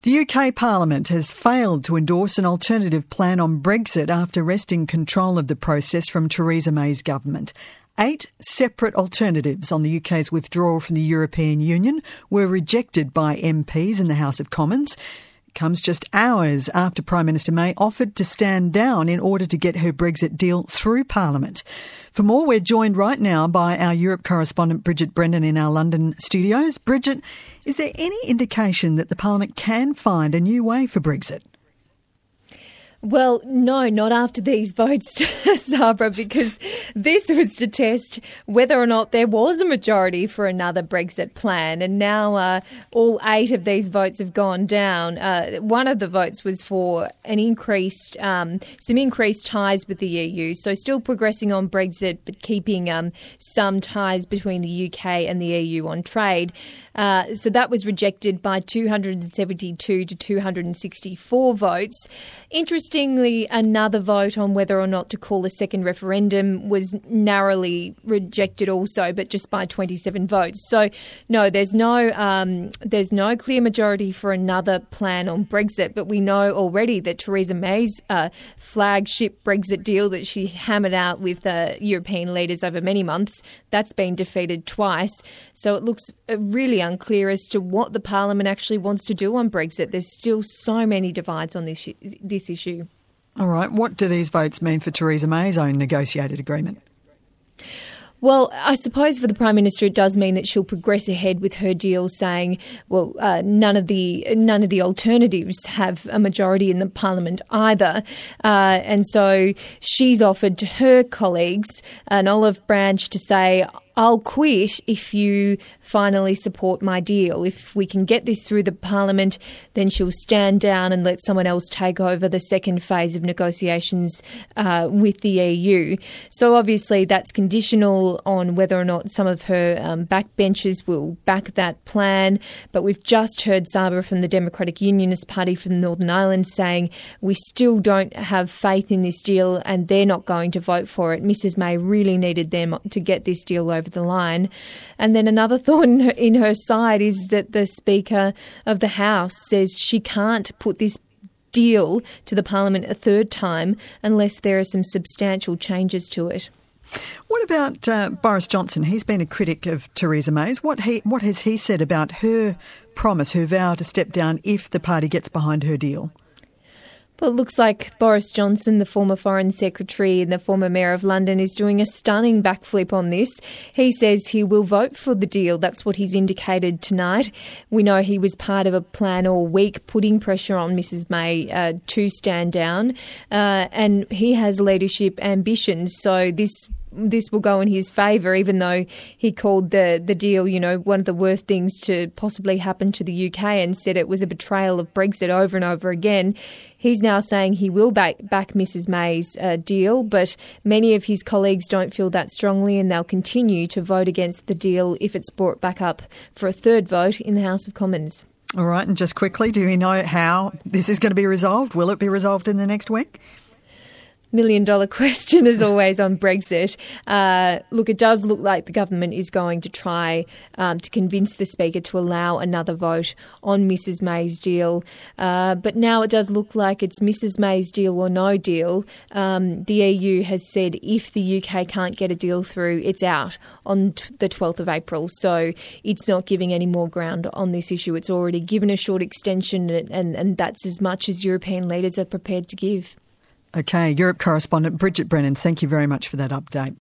The UK Parliament has failed to endorse an alternative plan on Brexit after wresting control of the process from Theresa May's government. 8 separate alternatives on the UK's withdrawal from the European Union were rejected by MPs in the House of Commons. It comes just hours after Prime Minister May offered to stand down in order to get her Brexit deal through Parliament. For more, we're joined right now by our Europe correspondent Bridget Brennan in our London studios. Bridget, is there any indication that the Parliament can find a new way for Brexit? Well, no, not after these votes, Sabra, because this was to test whether or not there was a majority for another Brexit plan. And now all 8 of these votes have gone down. One of the votes was for an some increased ties with the EU. So still progressing on Brexit, but keeping some ties between the UK and the EU on trade. So that was rejected by 272 to 264 votes. Interestingly, another vote on whether or not to call a second referendum was narrowly rejected also, but just by 27 votes. So, no, there's no clear majority for another plan on Brexit, but we know already that Theresa May's flagship Brexit deal that she hammered out with European leaders over many months, that's been defeated twice. So it looks really unclear as to what the Parliament actually wants to do on Brexit. There's still so many divides on this issue. All right. What do these votes mean for Theresa May's own negotiated agreement? Well, I suppose for the Prime Minister it does mean that she'll progress ahead with her deal, saying, well, none of the alternatives have a majority in the Parliament either. And so she's offered to her colleagues an olive branch to say, I'll quit if you finally support my deal. If we can get this through the Parliament, then she'll stand down and let someone else take over the second phase of negotiations with the EU. So obviously that's conditional on whether or not some of her backbenchers will back that plan. But we've just heard Sabra from the Democratic Unionist Party from Northern Ireland saying we still don't have faith in this deal and they're not going to vote for it. Mrs May really needed them to get this deal over the line. And then another thorn in her side is that the Speaker of the House says she can't put this deal to the Parliament a third time unless there are some substantial changes to it. What about Boris Johnson? He's been a critic of Theresa May's. What has he said about her promise, her vow to step down if the party gets behind her deal? Well, it looks like Boris Johnson, the former Foreign Secretary and the former Mayor of London, is doing a stunning backflip on this. He says he will vote for the deal. That's what he's indicated tonight. We know he was part of a plan all week putting pressure on Mrs May to stand down. And he has leadership ambitions. So this will go in his favour, even though he called the deal, one of the worst things to possibly happen to the UK and said it was a betrayal of Brexit over and over again. He's now saying he will back Mrs May's deal, but many of his colleagues don't feel that strongly and they'll continue to vote against the deal if it's brought back up for a third vote in the House of Commons. All right, and just quickly, do you know how this is going to be resolved? Will it be resolved in the next week? $1 million question as always on Brexit. Look, it does look like the government is going to try to convince the Speaker to allow another vote on Mrs May's deal. But now it does look like it's Mrs May's deal or no deal. The EU has said if the UK can't get a deal through, it's out on the 12th of April. So it's not giving any more ground on this issue. It's already given a short extension and that's as much as European leaders are prepared to give. Okay, Europe correspondent Bridget Brennan, thank you very much for that update.